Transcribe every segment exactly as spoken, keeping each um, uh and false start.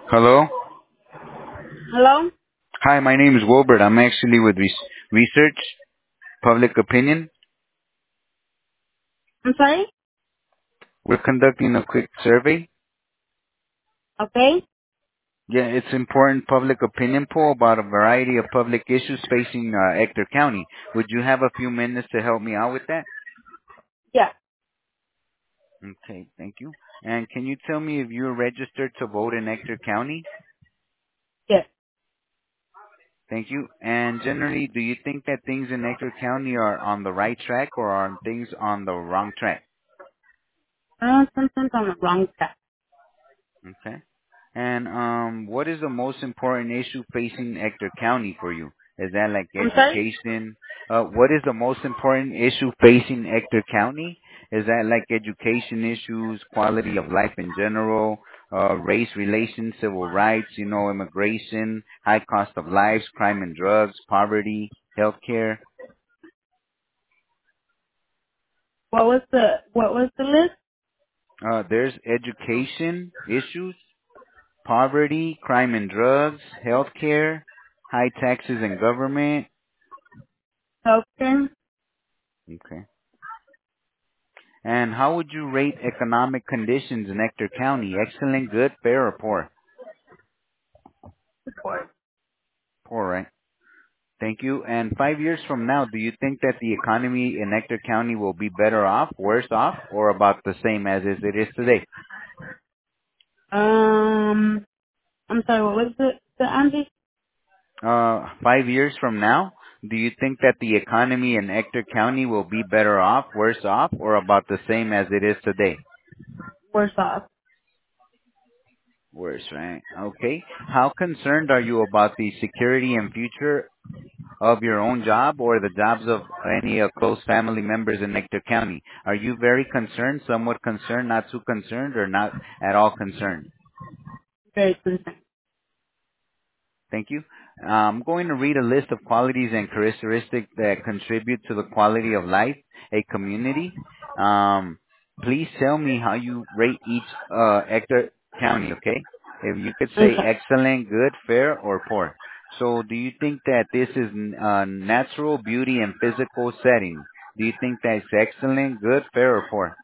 Hello. Hello? Hi, my name is Wilbert. I'm actually with Res- Research Public Opinion. I'm sorry? We're conducting a quick survey. Okay. Yeah, it's important public opinion poll about a variety of public issues facing uh, Ector County. Would you have a few minutes to help me out with that? Yeah. Okay, thank you. And can you tell me if you're registered to vote in Ector County? Yes. Thank you. And generally, do you think that things in Ector County are on the right track or are things on the wrong track? Uh, sometimes on the wrong track. Okay. And um, what is the most important issue facing Ector County for you? Is that like I'm sorry? education? Uh, what is the most important issue facing Ector County? Is that like education issues, quality of life in general, uh, race relations, civil rights, you know, immigration, high cost of lives, crime and drugs, poverty, healthcare? What was the, what was the list? Uh, there's education issues, poverty, crime and drugs, healthcare, high taxes and government. Healthcare? Okay. And how would you rate economic conditions in Ector County? Excellent, good, fair, or poor? Support. Poor, right? Thank you. And five years from now, do you think that the economy in Ector County will be better off, worse off, or about the same as is it is today? Um, I'm sorry, what was the, the answer? Uh, five years from now, do you think that the economy in Ector County will be better off, worse off, or about the same as it is today? Worse off. Worse, right? Okay. How concerned are you about the security and future of your own job or the jobs of any uh, close family members in Nectar County? Are you very concerned, somewhat concerned, not too concerned, or not at all concerned? Very concerned. Thank you. Uh, I'm going to read a list of qualities and characteristics that contribute to the quality of life, a community. Um, please tell me how you rate each uh, Hector County, okay? If you could say Okay. excellent, good, fair, or poor. So do you think that this is uh, natural beauty and physical setting? Do you think that's excellent, good, fair, or poor?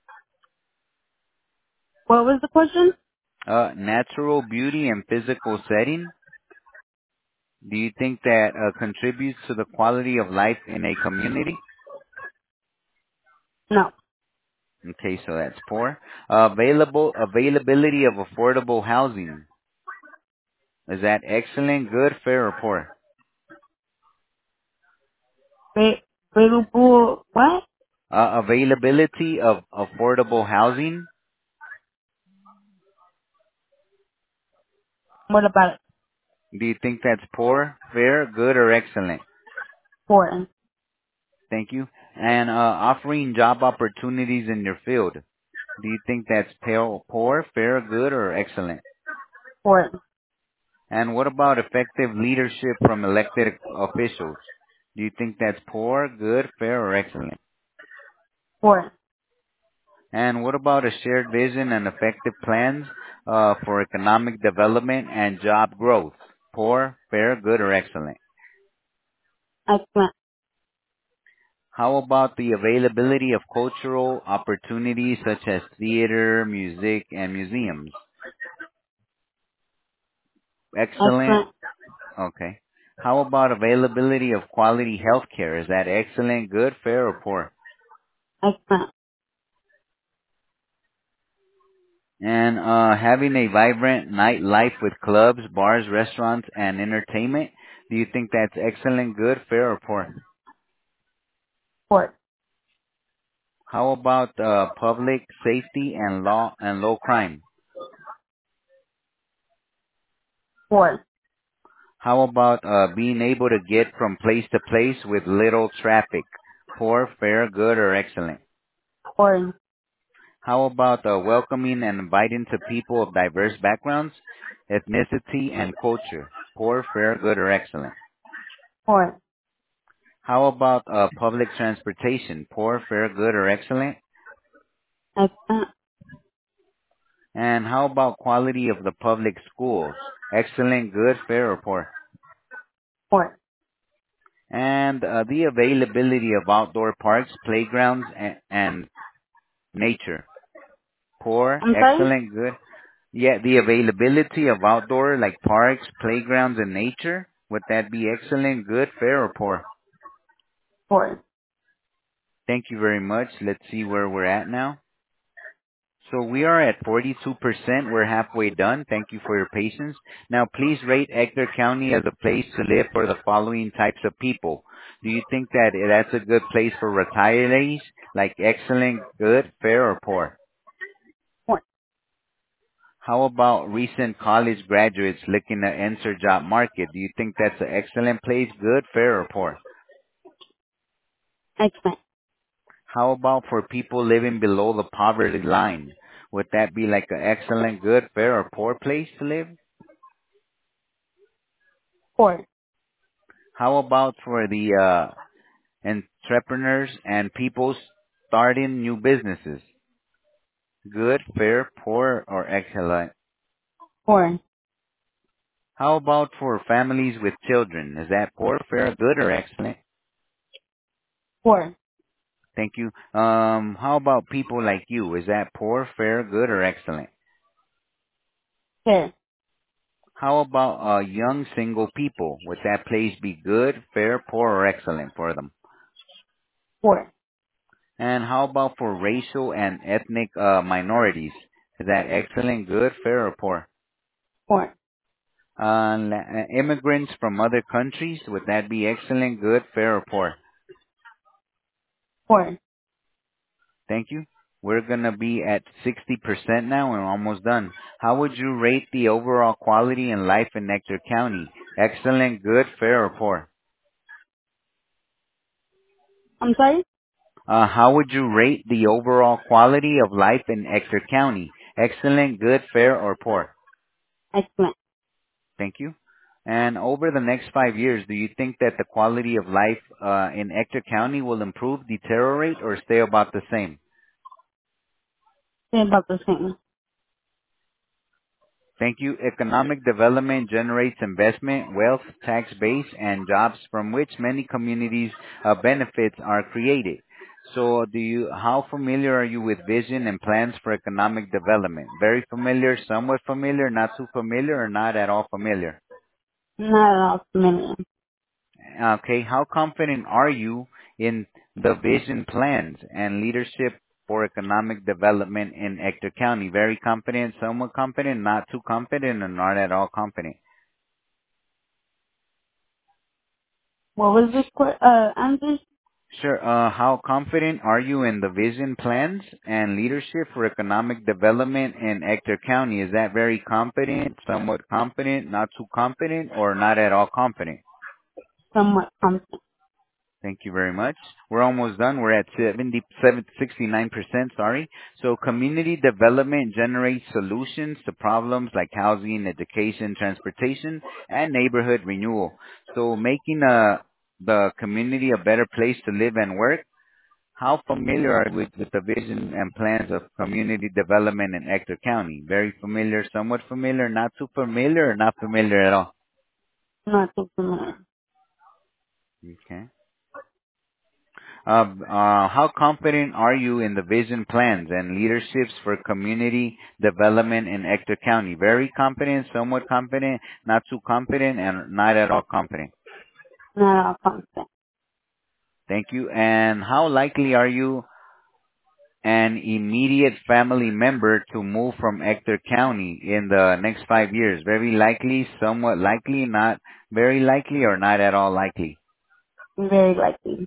What was the question? Uh, natural beauty and physical setting. Do you think that uh, contributes to the quality of life in a community? No. Okay, so that's poor. Uh, available availability of affordable housing. Is that excellent, good, fair, or poor? Ba- Available, what? Uh, availability of affordable housing. What about it? Do you think that's poor, fair, good, or excellent? Important. Thank you. And uh, offering job opportunities in your field. Do you think that's pale, poor, fair, good, or excellent? Important. And what about effective leadership from elected officials? Do you think that's poor, good, fair, or excellent? Important. And what about a shared vision and effective plans uh, for economic development and job growth? Poor, fair, good, or excellent? Excellent. How about the availability of cultural opportunities such as theater, music, and museums? Excellent. Excellent. Okay. How about availability of quality health care? Is that excellent, good, fair, or poor? Excellent. And uh, having a vibrant nightlife with clubs, bars, restaurants, and entertainment. Do you think that's excellent, good, fair, or poor? Important. How about uh, public safety and law and low crime? Important. How about uh, being able to get from place to place with little traffic? Poor, fair, good, or excellent? Important. How about uh, welcoming and inviting to people of diverse backgrounds, ethnicity, and culture? Poor, fair, good, or excellent? Important. How about uh, public transportation? Poor, fair, good, or excellent? Excellent. And how about quality of the public schools? Excellent, good, fair, or poor? Poor. And uh, the availability of outdoor parks, playgrounds, and, and nature. Poor, I'm sorry? excellent, good. Yeah, the availability of outdoor like parks, playgrounds, and nature. Would that be excellent, good, fair, or poor? Poor. Thank you very much. Let's see where we're at now. So we are at forty-two percent. We're halfway done. Thank you for your patience. Now, please rate Ector County as a place to live for the following types of people. Do you think that that's a good place for retirees, like excellent, good, fair, or poor? Poor. How about recent college graduates looking to enter job market? Do you think that's an excellent place, good, fair, or poor? Excellent. How about for people living below the poverty line? Would that be like an excellent, good, fair, or poor place to live? Poor. How about for the uh, entrepreneurs and people starting new businesses? Good, fair, poor, or excellent? Poor. How about for families with children? Is that poor, fair, good, or excellent? Poor. Thank you. Um, how about people like you? Is that poor, fair, good, or excellent? Fair. How about uh, young single people? Would that place be good, fair, poor, or excellent for them? Poor. And how about for racial and ethnic uh, minorities? Is that excellent, good, fair, or poor? Poor. Uh, la- uh, immigrants from other countries, would that be excellent, good, fair, or poor? Poor. Thank you. We're going to be at sixty percent now and almost done. How would you rate the overall quality and life in Nectar County? Excellent, good, fair, or poor? I'm sorry? Uh, how would you rate the overall quality of life in Ector County? Excellent, good, fair, or poor? Excellent. Thank you. And over the next five years, do you think that the quality of life uh, in Ector County will improve, deteriorate, or stay about the same? Say about the same. Thank you. Economic development generates investment, wealth, tax base, and jobs from which many communities' uh, benefits are created. So, do you? How familiar are you with vision and plans for economic development? Very familiar, somewhat familiar, not too familiar, or not at all familiar? Not at all familiar. Okay. How confident are you in the vision plans and leadership for economic development in Ector County? Very confident, somewhat confident, not too confident, or not at all confident? What was this que- uh answer? Sure. Uh, how confident are you in the vision plans and leadership for economic development in Ector County? Is that very confident, somewhat confident, not too confident, or not at all confident? Somewhat confident. Thank you very much. We're almost done. We're at seventy-seven, sixty-nine percent, sorry. So community development generates solutions to problems like housing, education, transportation, and neighborhood renewal. So making uh the community a better place to live and work. How familiar are you with, with the vision and plans of community development in Ector County? Very familiar, somewhat familiar, not too familiar, or not familiar at all? Not too familiar. Okay. Uh, uh, how confident are you in the vision plans and leaderships for community development in Ector County? Very confident, somewhat confident, not too confident, and not at all confident. Not at all confident. Thank you. And how likely are you an immediate family member to move from Ector County in the next five years? Very likely, somewhat likely, not very likely, or not at all likely? Very likely.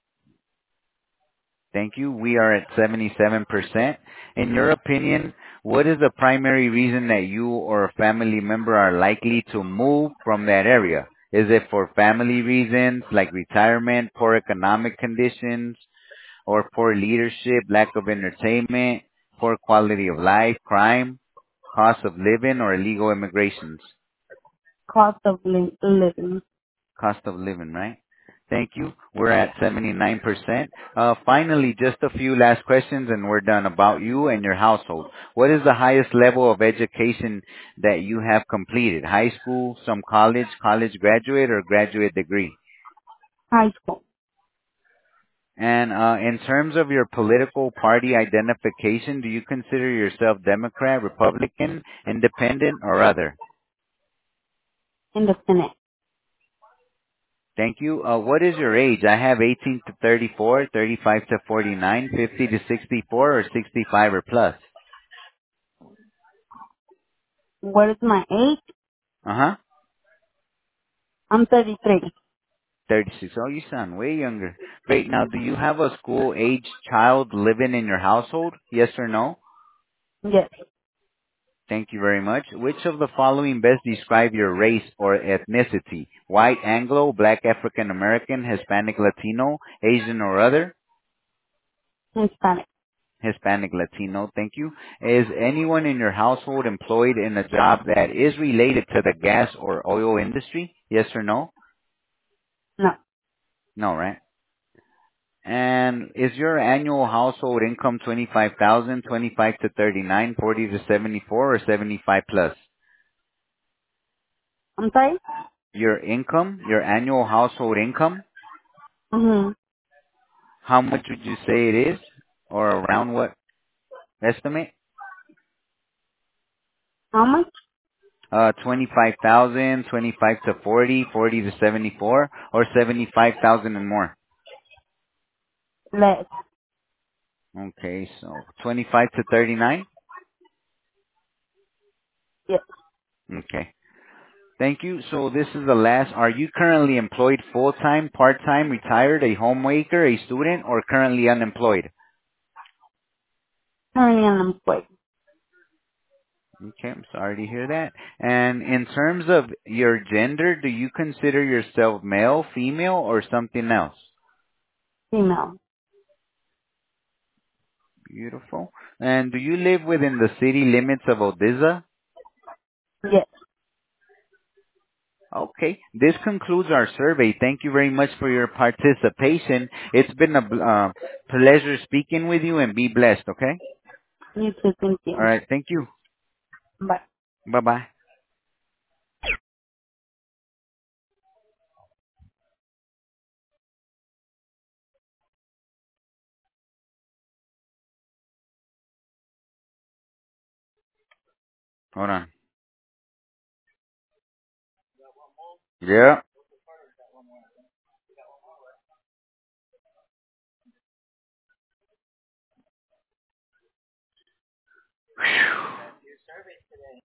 Thank you. We are at seventy-seven percent. In your opinion, what is the primary reason that you or a family member are likely to move from that area? Is it for family reasons like retirement, poor economic conditions, or poor leadership, lack of entertainment, poor quality of life, crime, cost of living, or illegal immigrations? Cost of li- living. Cost of living, right? Thank you. We're at seventy-nine percent. Uh, finally, just a few last questions and we're done about you and your household. What is the highest level of education that you have completed? High school, some college, college graduate, or graduate degree? High school. And uh, in terms of your political party identification, do you consider yourself Democrat, Republican, Independent, or other? Independent. Thank you. Uh, what is your age? I have eighteen to thirty-four, thirty-five to forty-nine, fifty to sixty-four, or sixty-five or plus. What is my age? Uh-huh. I'm thirty-three. thirty-six. Oh, you sound way younger. Great. Now, do you have a school-age child living in your household? Yes or no? Yes. Thank you very much. Which of the following best describe your race or ethnicity? White, Anglo, Black, African American, Hispanic, Latino, Asian or other? Hispanic. Hispanic, Latino. Thank you. Is anyone in your household employed in a job that is related to the gas or oil industry? Yes or no? No. No, right? And is your annual household income twenty-five thousand, twenty-five to thirty-nine, forty to seventy-four, or seventy-five plus? I'm sorry? Your income, your annual household income, Mm-hmm. how much would you say it is? Or around what estimate? How much? Uh, twenty-five thousand, twenty-five to forty, forty to seventy-four, or seventy-five thousand and more? Less. Okay, so twenty-five to thirty-nine? Yes. Okay. Thank you. So this is the last. Are you currently employed full-time, part-time, retired, a homemaker, a student, or currently unemployed? Currently unemployed. Okay, I'm sorry to hear that. And in terms of your gender, do you consider yourself male, female, or something else? Female. Beautiful. And do you live within the city limits of Odessa? Yes. Okay. This concludes our survey. Thank you very much for your participation. It's been a uh, pleasure speaking with you, and be blessed, okay? You too. Thank All you. right. Thank you. Bye. Bye-bye. Hold on. Yeah.